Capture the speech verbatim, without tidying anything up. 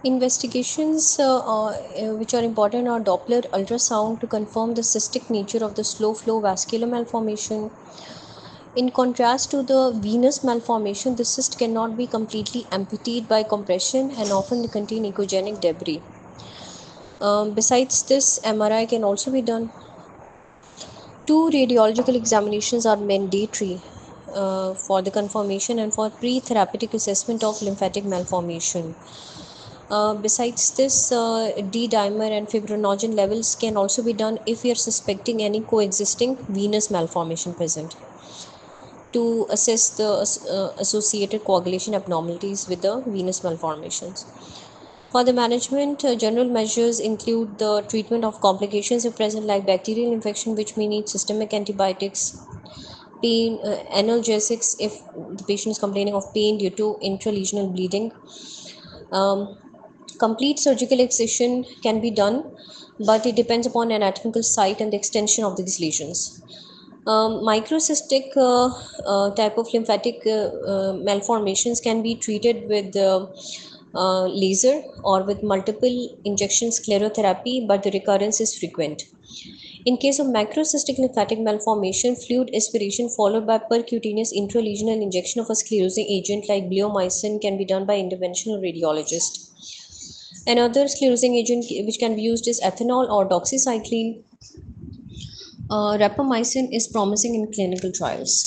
Investigations uh, uh, which are important are Doppler ultrasound to confirm the cystic nature of the slow flow vascular malformation. In contrast to the venous malformation, the cyst cannot be completely emptied by compression and often contain echogenic debris. Um, besides this, M R I can also be done. Two radiological examinations are mandatory uh, for the confirmation and for pre-therapeutic assessment of lymphatic malformation. Uh, besides this, uh, D-dimer and fibrinogen levels can also be done if we are suspecting any coexisting venous malformation present to assess the uh, associated coagulation abnormalities with the venous malformations. For the management, uh, general measures include the treatment of complications if present, like bacterial infection, which may need systemic antibiotics, pain, uh, analgesics if the patient is complaining of pain due to intralesional bleeding. Um, complete surgical excision can be done, but it depends upon anatomical site and the extension of these lesions. Um, microcystic uh, uh, type of lymphatic uh, uh, malformations can be treated with uh, uh, laser or with multiple injection sclerotherapy, but the recurrence is frequent. In case of macrocystic lymphatic malformation, fluid aspiration followed by percutaneous intralesional injection of a sclerosing agent like bleomycin can be done by interventional radiologist. Another sclerosing agent which can be used is ethanol or doxycycline. Uh, rapamycin is promising in clinical trials.